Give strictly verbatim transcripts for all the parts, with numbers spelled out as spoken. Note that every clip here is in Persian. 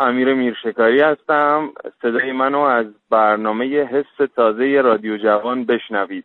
امیر میرشکاری هستم. صدای منو از برنامه حس تازه رادیو جوان بشنوید.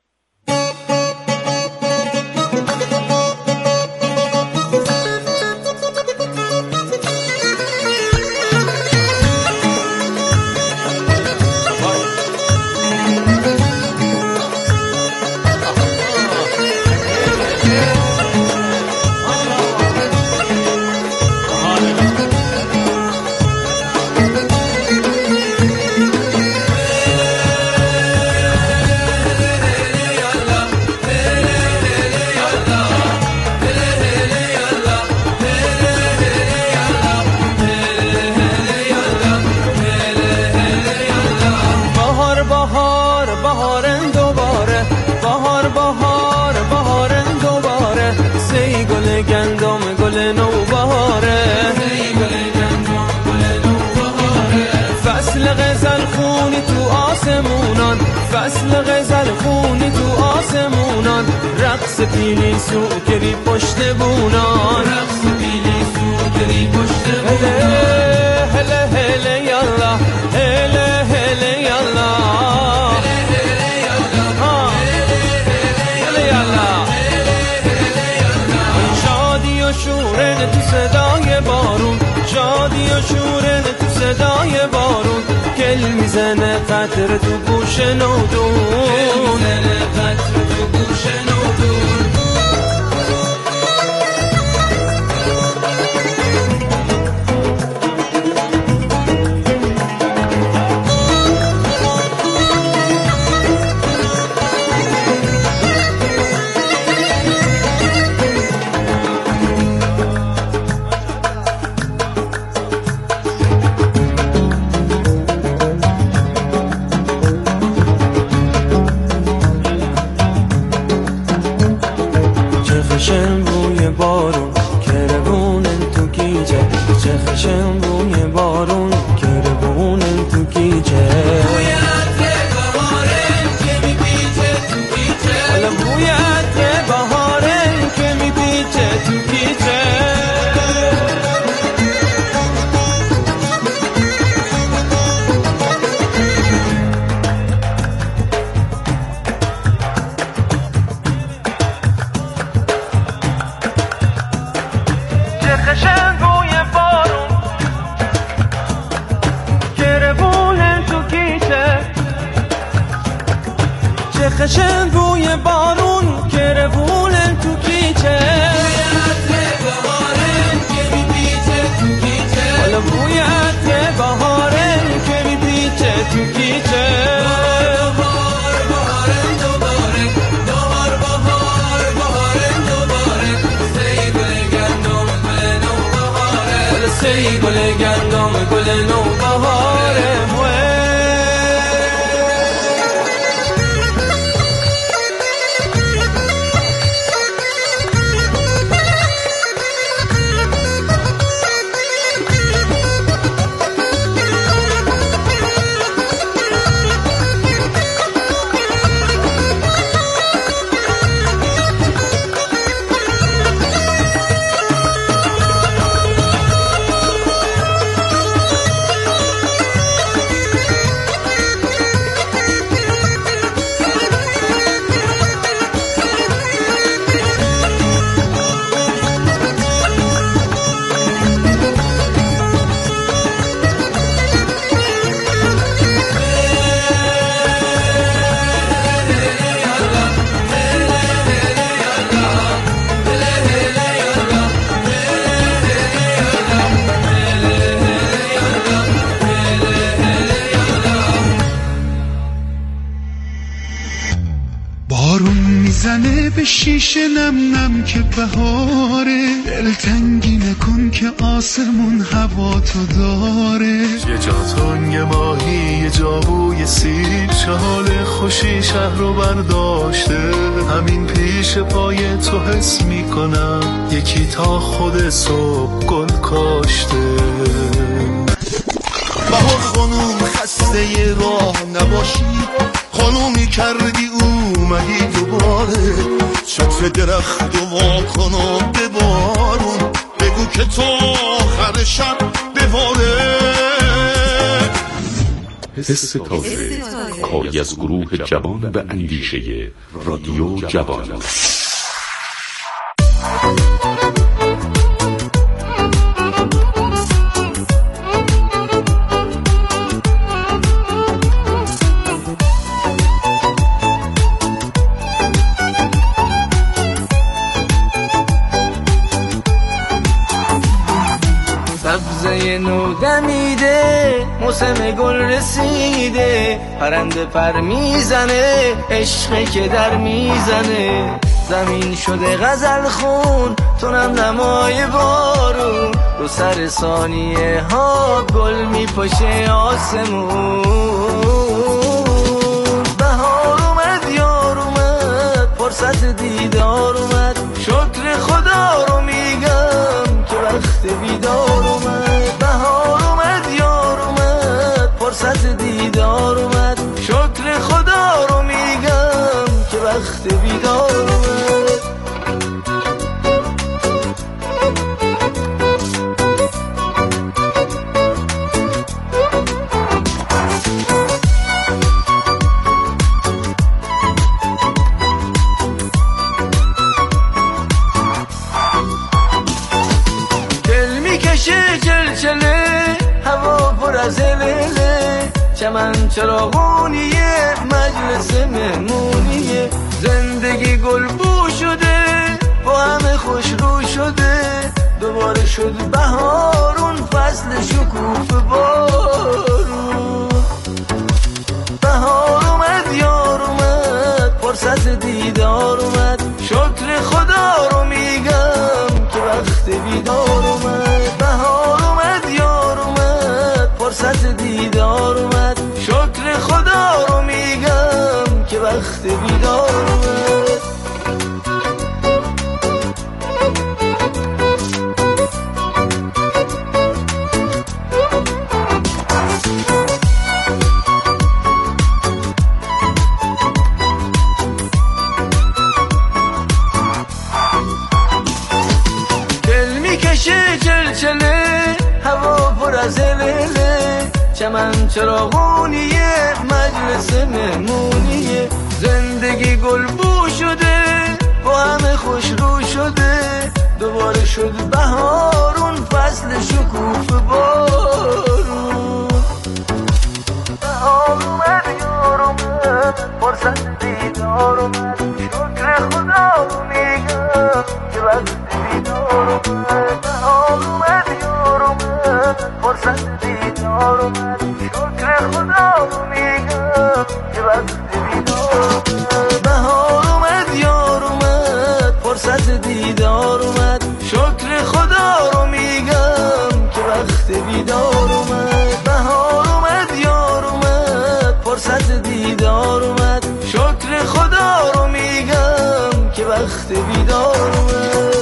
فصل غزل خونی تو آسمونان، رقص پیلی سوکری پشت بونان، رقص پیلی سوکری پشت بونان. هله هله یالا هله هله یالا هله یالا. شادی و شورن تو صدای بارون، شادی و شورن تو صدای بارون، کل میزنه قطر تو گوش نودون، کل میزنه قطر تو گوش نودون. خشن بوی بارون که روونن تو کیچه، حالا بوی عطر بهارن که میپیچه تو کیچه. بهار بهارن دوباره، بهار بهار بهارن دوباره، سی گل گندم گل نو بهاره، سی گل گندم گل نو بهاره. زنه به شیشه نم نم که بهاره، دلتنگی نکن که آسمون هوا تو داره. یه جا تنگ ماهی، یه جا بوی سیر، شال خوشی شهر رو برداشته. همین پیش پای تو حس میکنم یکی تا خود صبح گل کاشته. بهار خانوم خسته ی راه نباشی، خانومی کردی اومدی دوباره. شطف درخت و واکن و ببارون، بگو که تو آخر شب بباره. حس تازه، کاری از گروه جوان به اندیشه رادیو جوان. سبزه نو دمیده، موسم گل رسیده، پرنده پر میزنه، عشقی که در میزنه. زمین شده غزل خون، تو نم نمای بارون، رو سر ثانیه ها گل میپاشه آسمون. بهار اومد یار اومد، فرصت دیدار اومد، شکر خدا رو میگم که وقت بیدار اومد. بهار اومد یار اومد، فرصت دیدار اومد، شکر خدا رو میگم که وقت بیدار اومد. هوا پر از هلهله، چمن چراغونیه، مجلس مهمونیه. زندگی گل بو شده، با همه خوش رو شده، دوباره شد بهارون، فصل شکوفه بارون. بهار اومد یار اومد، فرصت دیدار اومد، شکر خدا رو میگم که وقت بیدار اومد. بهار اومد یار اومد، فرصت دیدار اومد، شکر خدا رو میگم که وقت بیدار اومد. هوا پر از هلهله، چمن چراغونیه، مجلس مهمونیه. زندگی گل بو شده، با همه خوش رو شده، دوباره شد بهارون، فصل شکوفه بارون. بهار اومد یار اومد، فرصت دیدار اومد، شکر خدا رو میگم که وقت بیدار اومد. بهار اومد یار اومد، فرصت دیدار اومد، شکر خدا رو میگم که وقت بیدار اومد. بهار اومد یار اومد، فرصت دیدار اومد، شکر خدا رو میگم که وقت بیدار اومد. بهار اومد یار اومد، فرصت دیدار اومد، شکر خدا رو میگم که وقت بیدار اومد.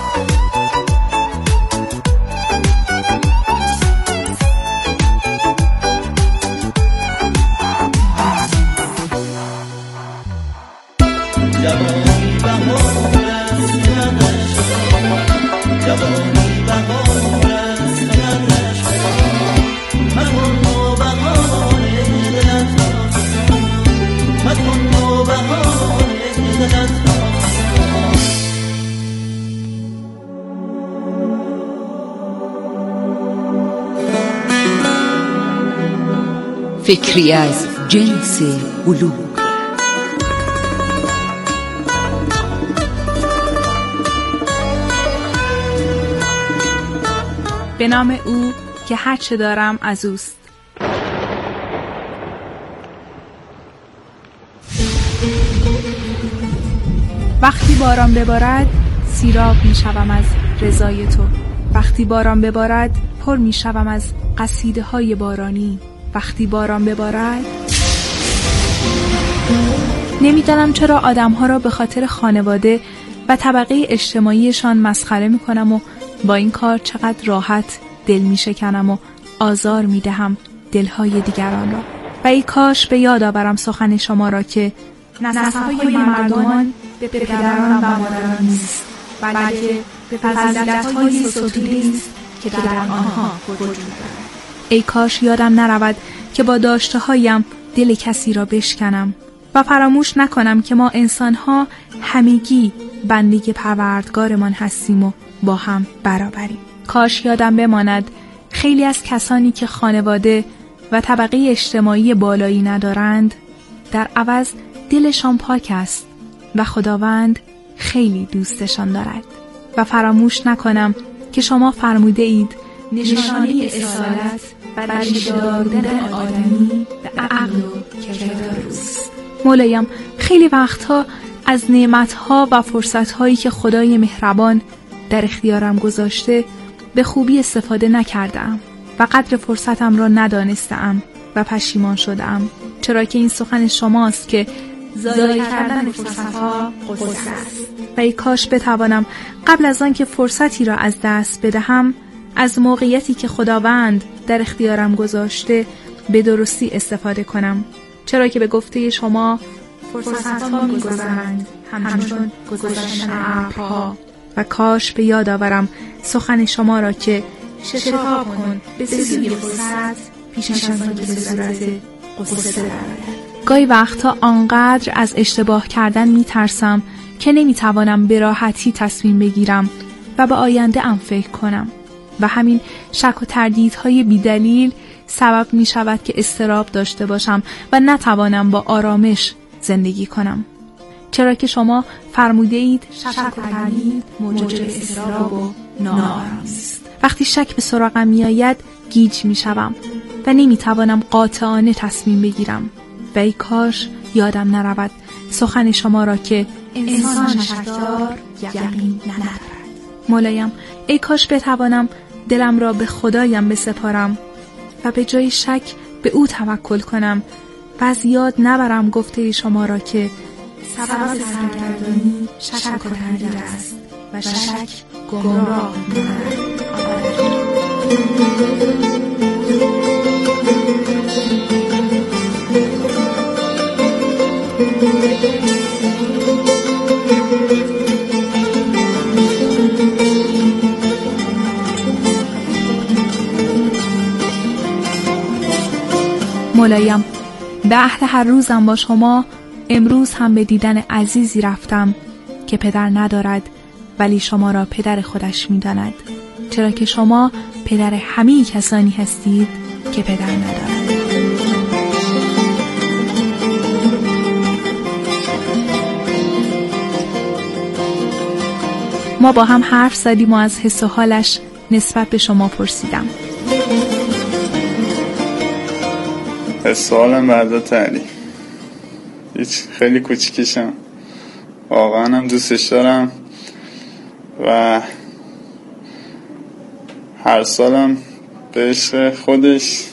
جوانی بهار است یادش جوانی بهار است یادش مکن نوبهار دلت را مکن نوبهار دلت را. فکری از جنس بلوغ. به نام او که هر چه دارم از اوست. وقتی باران ببارد سیراب می شوم از رضای تو. وقتی باران ببارد پر می شوم از قصیده های بارانی. وقتی باران ببارد نمیدانم چرا آدم‌ها را به خاطر خانواده و طبقه اجتماعیشان مسخره می کنم و با این کار چقدر راحت دل می شکنم و آزار می دهم دلهای دیگران را. و ای کاش به یاد آورم سخن شما را که نسب‌های مردمان به پدران و مادران نیست، بلکه به فضیلت‌های سطوری است که در آنها وجود دارد. ای کاش یادم نرود که با داشته هایم دل کسی را بشکنم و فراموش نکنم که ما انسان‌ها همگی بنده پروردگارمان هستیم و با هم برابریم. کاش یادم بماند خیلی از کسانی که خانواده و طبقه اجتماعی بالایی ندارند در عوض دلشان پاک است و خداوند خیلی دوستشان دارد. و فراموش نکنم که شما فرموده اید نشانه اصالت و ریشه‌دار بودن آدمی به عقل و کردار اوست. مولایم خیلی وقتها از نعمتها و فرصتهایی که خدای مهربان در اختیارم گذاشته به خوبی استفاده نکردم و قدر فرصتم را ندانستم و پشیمان شدم، چرا که این سخن شماست که ضایع کردن فرصتها غصه است. و ای کاش بتوانم قبل از آن که فرصتی را از دست بدهم از موقعیتی که خداوند در اختیارم گذاشته به درستی استفاده کنم، چرا که به گفته شما فرصتها می‌گذرند همچون گذشتن ابرها. و کاش به یاد آورم سخن شما را که شتاب کن به سوی فرصت پیش از آن که به صورت غصه درآید. گاهی وقتا آنقدر از اشتباه کردن میترسم که نمیتوانم به راحتی تصمیم بگیرم و به آینده ام فکر کنم و همین شک و تردیدهای بیدلیل سبب می شود که اضطراب داشته باشم و نتوانم با آرامش زندگی کنم، چرا که شما فرموده اید شک و تردید موجب اضطراب و ناآرامی است. وقتی شک به سراغم می آید گیج می شوم و نمی توانم قاطعانه تصمیم بگیرم. و ای کاش یادم نرود سخن شما را که انسان شکدار یقین ندارد. مولایم ای کاش بتوانم دلم را به خدایم بسپارم و به جای شک به او توکل کنم و از یاد نبرم گفته شما را که سبب سرگردانی شک و تردید است و شک گمراه می‌کند. مولایم به عهد هر روزم با شما امروز هم به دیدن عزیزی رفتم که پدر ندارد ولی شما را پدر خودش می داند، چرا که شما پدر همه کسانی هستید که پدر ندارد. ما با هم حرف زدیم و از حس و حالش نسبت به شما پرسیدم. حس و حالم بعد تعریف هیچ، خیلی کوچیکشم، واقعا هم دوستش دارم و هر سالم به عشق خودش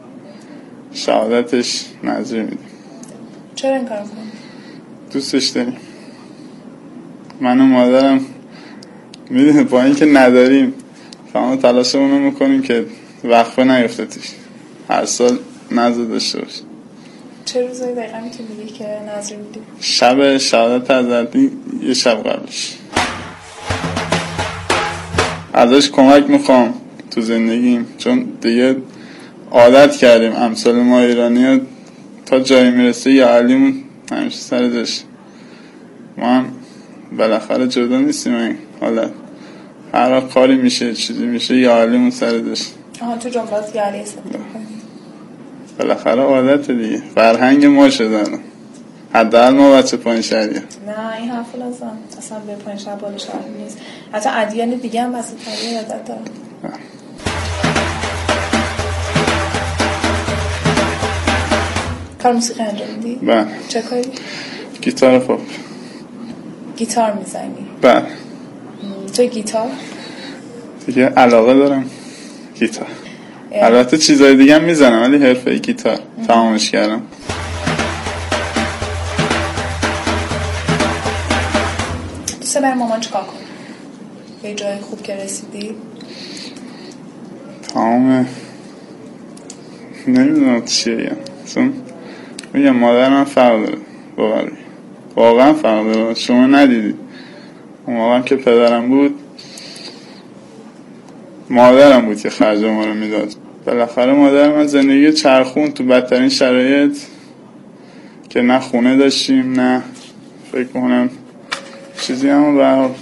شهادتش نذری میدیم. چرا این کار کنیم؟ دوستش داریم. من و مادرم میدونی با این که نداریم فهم تلاشمونو میکنیم که وقفه نیفته توش، هر سال نذر داشته باشیم. چه روزایی دقیقا میتونی بگی که نذر میدیم؟ شب شهادت حضرتی یه شب قبلش ازش کمک میخوام تو زندگیم، چون دیگه عادت کردیم امثال ما ایرانی ها تا جایی میرسه یا علیمون همیشه سر داشت. ما هم بالاخره جدا نیستیم این حالت، هر وقت کاری میشه چیزی میشه یا علیمون سر داشت. آها تو جملات یا علی استفاده کنیم بالاخره عادت دیگه، فرهنگ ما شده. حداقل ما بچه پایین شهریه. نه این حرف لازم اصلا به پایین شهر بالا شهر نیست، حتی ادیان دیگه هم واسه تاریخ عادت دارن. کار موسیقی انجام میدی؟ بله. چه کاری؟ گیتار پاپ. گیتار میزنی؟ بله. تو گیتار؟ دیگه علاقه دارم گیتار. البته چیزای دیگه هم میزنم ولی حرفه گیتار تمامش کردم. دوست برای مامان چیکار کنی؟ به جای خوب که رسیدی؟ تمام نمیدونم چیه بگم، چون میگم مادر من فرق داره، باوری واقعا فرق داره. شما ندیدی اون موقعم که پدرم بود مادرم بود که خرج ما رو میداد. بالاخره مادر من زندگی چرخون تو بدترین شرایط که نه خونه داشتیم نه فکر کنم چیزی، اما به هر حال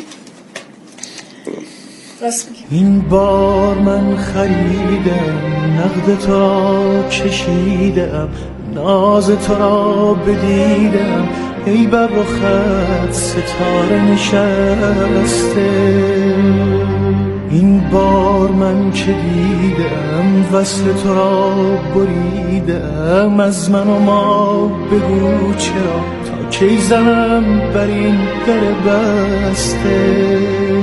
این بار من خریدم نقد تو را کشیدم، ناز تو را بدیدم، ای بر رخت ستاره نشسته. این بار من که دیدم وصل تو را بریدم، از من و ما بگو چرا تا کی زنم بر این در بسته.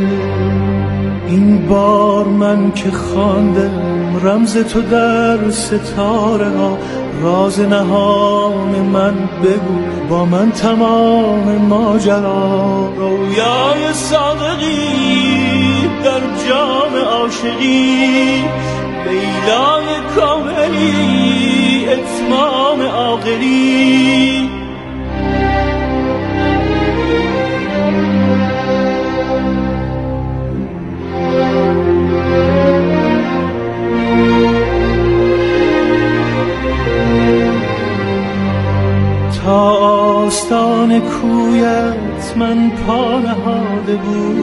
این بار من که خواندم رمز تو در ستاره ها، راز نهان من بگو با من تمام ماجرا. رویای صادقی در جام عاشقی، لیلای کاملی اتمام عاقلی. تا آستان کویت من پا نهاده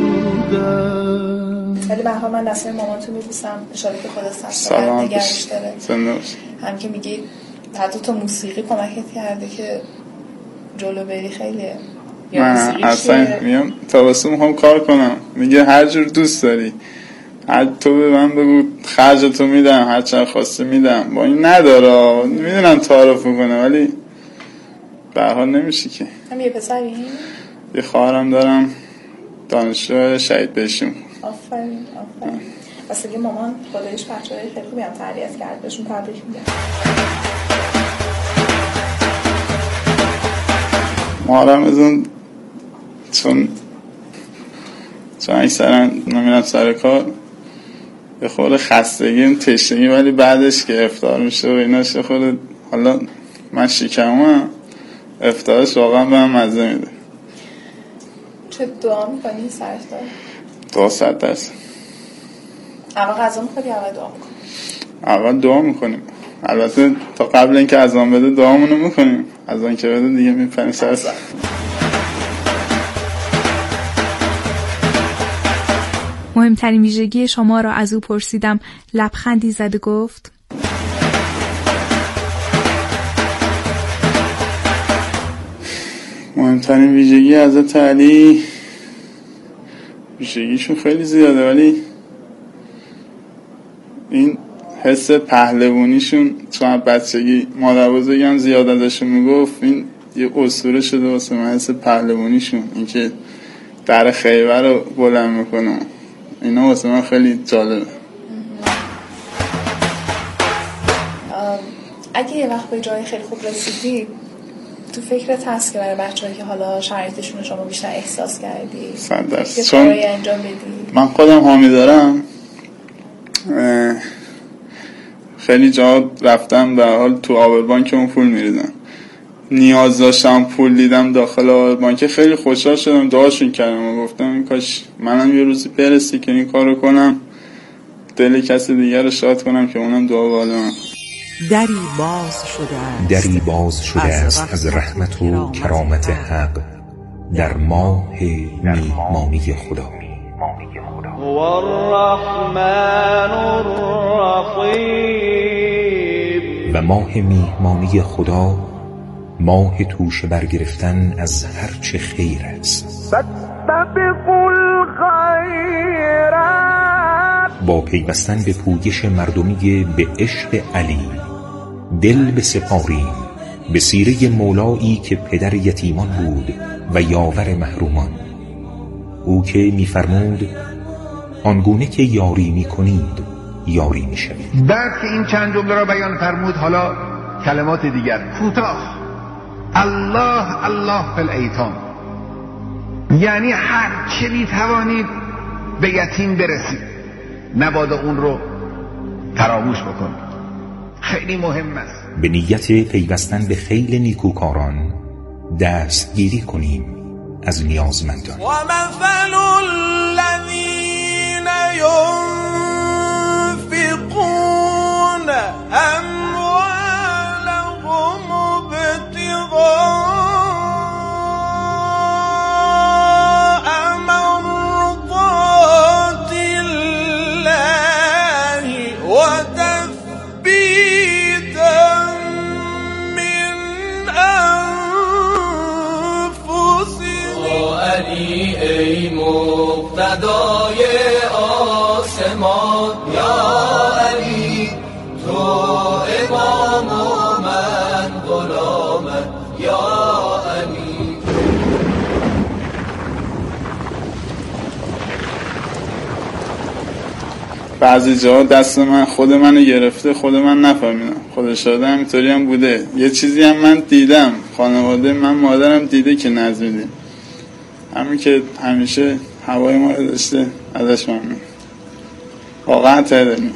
بودم. ولی به هر حال من دستای مامانتو میبوسم، اشاره که خودت هست نگرش داره. هم که میگی حتی تو موسیقی کمکت کرده که جلو بری خیلیه. من اصلا میام تابستون میخوام کار کنم، میگه هر جور دوست داری، هر تو به من بگو خرجتو میدم، هر چند خواسته میدم. با این نداره، میدونم تعارف کنه ولی به هر حال نمیشه که. هم یه پسری؟ یه خواهرم دارم دانشجو شهید بهشیم. آفرین آفرین. واسه که مامان خودش بچه‌های خیلی خوبی هم تربیت کرد، بهشون تبریک میگم. مارم از اون چون چون اکثرا نمیرم سر کار یه خورده خستگی تشنگی، ولی بعدش که افطار میشه و ایناش یه خورده، حالا من شکمم افطارش واقعا به من مزه میده. چه دعا میکنی سرش دار؟ دعا صد درصد. اول غذا میخوری اول دعا میکنی؟ اول دعا میکنیم، البته تا قبل اینکه اذان بده دعامونو میکنیم، اذان که بده دیگه میپریم سر سر. مهمترین ویژگی شما را از او پرسیدم. لبخندی زد و گفت مهمترین ویژگی حضرت علی، ویژگیشون خیلی زیاده ولی این حس پهلوانیشون، چون بچگی مادر بزرگم زیاد ازشون میگفت، این یه اسطوره شده واسه من حس پهلوانیشون، اینکه در خیبر رو بلند میکنه، اینا واسه من خیلی جالبه. اگه یه وقت به جای خیلی خوب رسیدی، تو فکرت هست که برای بچه‌هایی که حالا شرایطشون شما بیشتر احساس کردی صد درصد، چون انجام بدی؟ من خودم حامی دارم، خیلی جا رفتم به حال تو آبربانکمون پول میریزم، نیاز داشتم پول دیدم داخل آبربانک، خیلی خوشحال شدم، دعاشون کردم و گفتم این کاش منم یه روزی برسی که این کارو کنم، دل کسی دیگر رو شاد کنم که اونم دعا بالا من. دری باز شده است، دری باز شده است از رحمت و کرامت حق در ماه میهمانی خدا. هو الرحمن الرحیم. و ماه میهمانی خدا ماه توش برگرفتن از هر چه خیر است. فاستبقوا الخیرات. با پیوستن به پویش مردمی به عشق علی دل بسپاریم به سیره مولایی که پدر یتیمان بود و یاور محرومان، او که می‌فرمود آنگونه که یاری می‌کنید یاری می‌شوید. بعد که این چند جمله را بیان فرمود، حالا کلمات دیگر کوتاه: الله الله فی الایتام، یعنی هر چه می‌توانید به یتیم برسید، نباید اون رو فراموش بکنید. خیلی مهم است. به نیت پیوستن به خیل نیکوکاران دستگیری کنیم از نیازمندان. و مثل الذین ينفقون بعضی جاها دست من خود منو گرفته، خود من نفهمیدم. خدا شاهده همینطوری هم بوده. یه چیزی هم من دیدم، خانواده من مادرم دیده که نزدیم، همین که همیشه هوای ما رو داشته، ازش ممنون واقعا. تدنی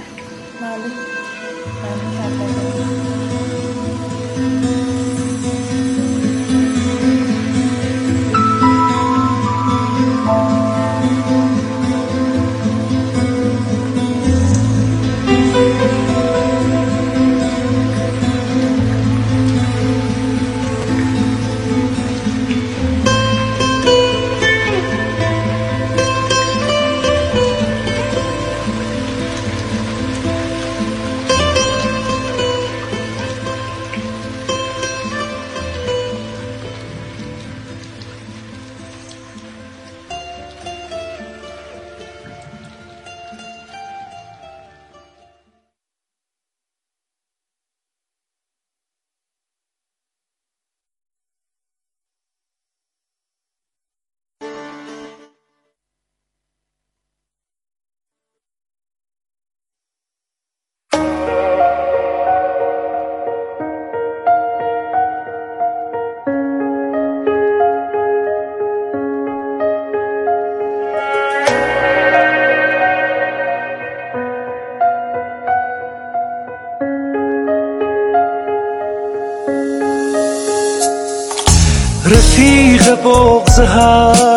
رفیق بغض هر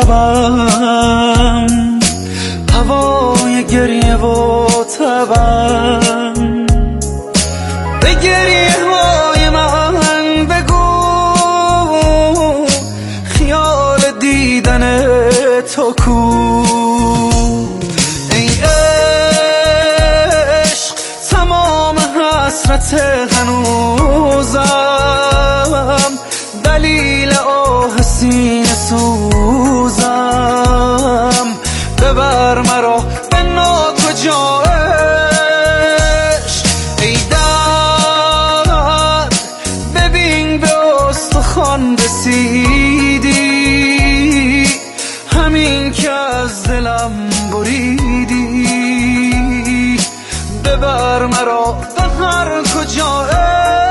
شبم، هوای گریه و تبم، به گریه های من بگو خیال دیدن تو کو. ای عشق تمام حسرت هنوزم، دلیل آه سینه سوزم، ببر مرا به ناکجا عشق. ای درد ببین به استخوان رسیدی، همین که از دلم بریدی، ببر مرا به هر کجا عشق.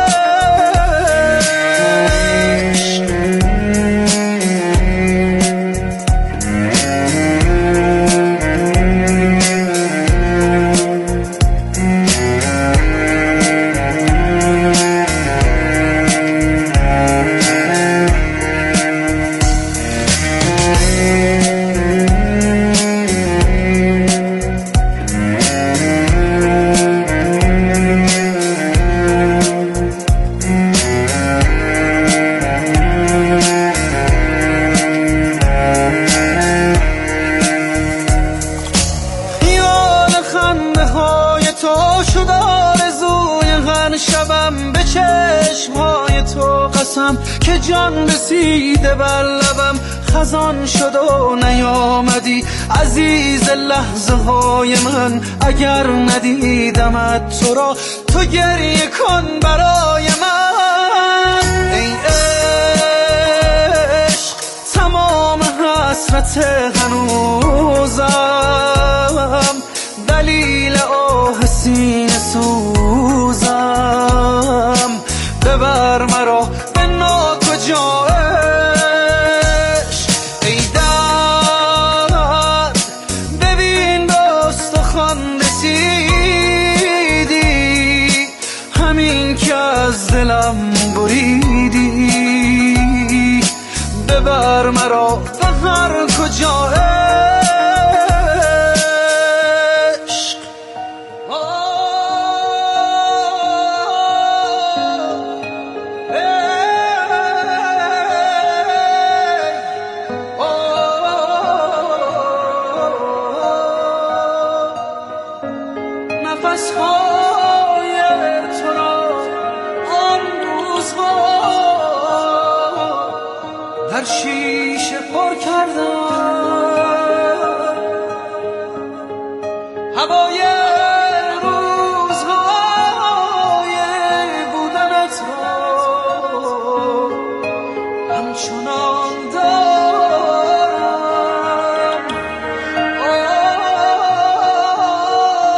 که جان رسیده بر لبم، خزان شد و نیامدی عزیز لحظه های من. اگر ندیدمت تو را، تو گریه کن برای من. ای عشق تمام حسرت هنوزم، دلیل آه سینه سوزم، ببر مرا به ناکجا عشق. ای درد ببین به استخوان رسیدی، همین که از دلم بریدی، ببر مرا به هر کجا عشق. در شیشه پر کردم هوای روزهای بودنت را، همچنان دارم.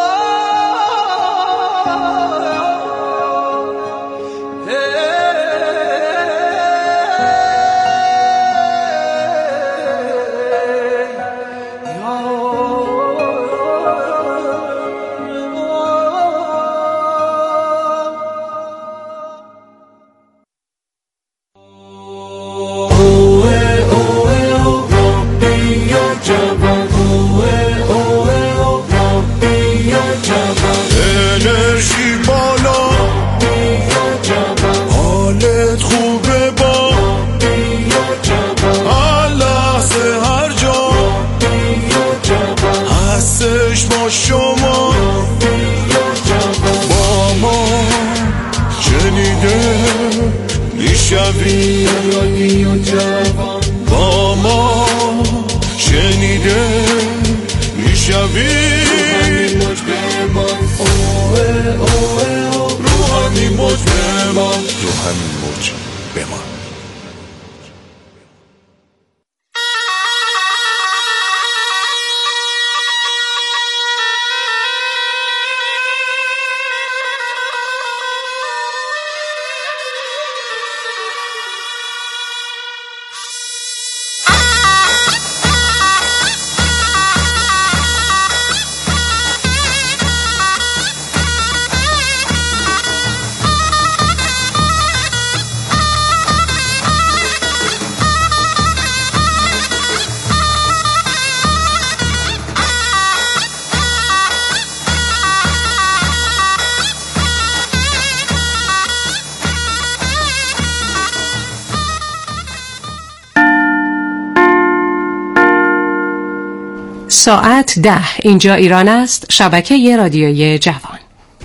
میشوی رادیو جوان با ما شنیده میشوی رو همین موج بمان اوه اوه رو همین موج بمان رو همین موج بمان. ساعت ده. اینجا ایران است. شبکه رادیوی جوان.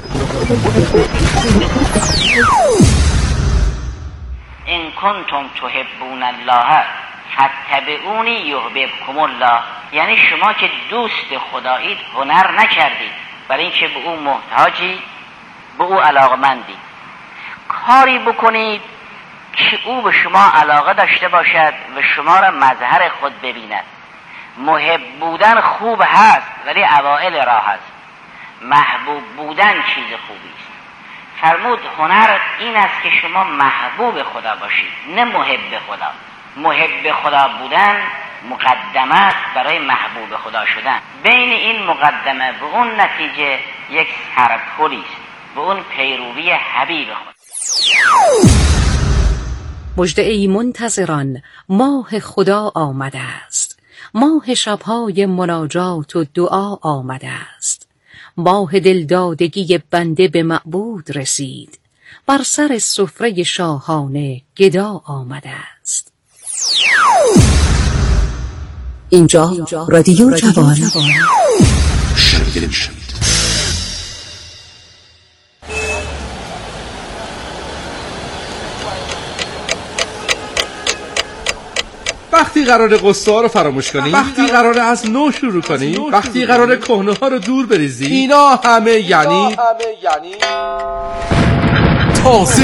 ان کنتم تحبون الله فاتبعونی یحببکم الله. یعنی شما که دوست خدایید هنر نکردید برای اینکه به او محتاجی، به او علاقمندید. کاری بکنید که او به شما علاقه داشته باشد و شما را مظهر خود ببیند. محب بودن خوب هست ولی اوائل راه هست. محبوب بودن چیز خوبی است. فرمود هنر این است که شما محبوب خدا باشید، نه محب خدا. محب خدا بودن مقدمه است برای محبوب خدا شدن. بین این مقدمه به اون نتیجه یک سرپلی است، به اون پیروی حبیب خدا. مژده ای منتظران، ماه خدا آمده است. ماه شبهای مناجات و دعا آمده است. ماه دلدادگی بنده به معبود رسید. بر سر سفره شاهانه گدا آمده است. اینجا رادیو جوان. وقتی قراره قصه ها رو فراموش کنی، وقتی قراره از نو شروع کنی، وقتی قراره کهنه ها رو دور بریزی، اینا همه یعنی تازه